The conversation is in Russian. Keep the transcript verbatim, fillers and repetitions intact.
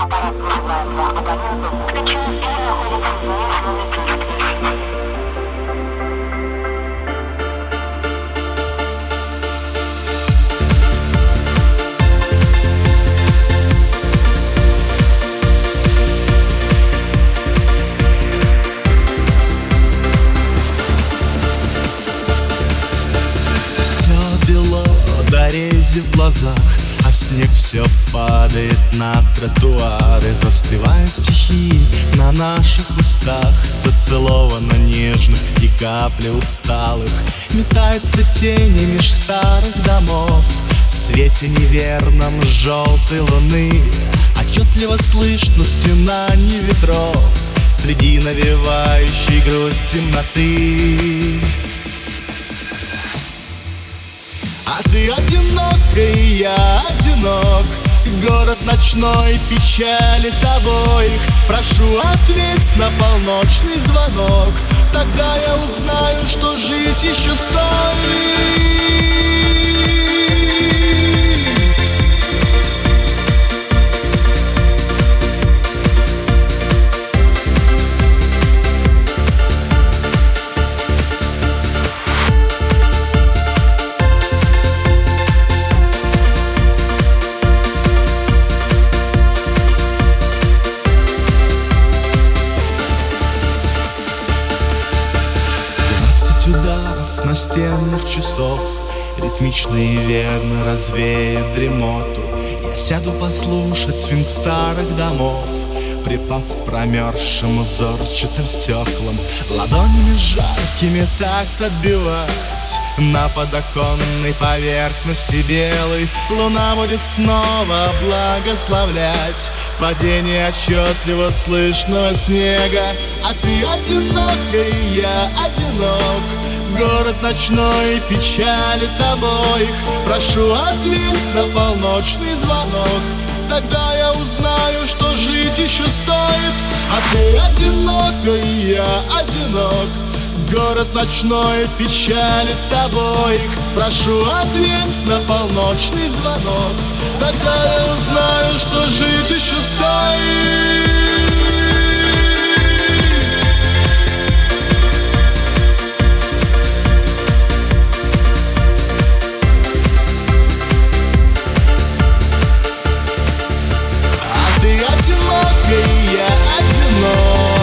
Аппарат называется абоненту включен и находится в неусловной принципе. Все бело до рези в глазах, а снег все падает на тротуары. Застывают стихи на наших устах, зацеловано нежных и капли усталых. Метаются тени меж старых домов в свете неверном желтой луны. Отчетливо слышно стенанье ветров среди навевающей грусть темноты. А ты одинок, и я одинок. Город ночной печалит обоих. Прошу, ответь на полночный звонок. Тогда я узнаю, что жить еще стоит. Ударов настенных часов ритмично и верно развеет дремоту. Я сяду послушать свинг старых домов, припав к промерзшим узорчатым стеклам. Ладонями жаркими такт отбивать на подоконной поверхности белой. Луна будет снова благословлять падение отчетливо слышного снега. А ты одинок, и я одинок. Город ночной печалит обоих. Прошу, ответь на полночный звонок. Тогда я узнаю, что жить еще стоит. А ты одинок, и я одинок. Город ночной печалит обоих. Прошу, ответь на полночный звонок. Тогда я узнаю, что жить еще стоит. Ты одинок, и я одинок.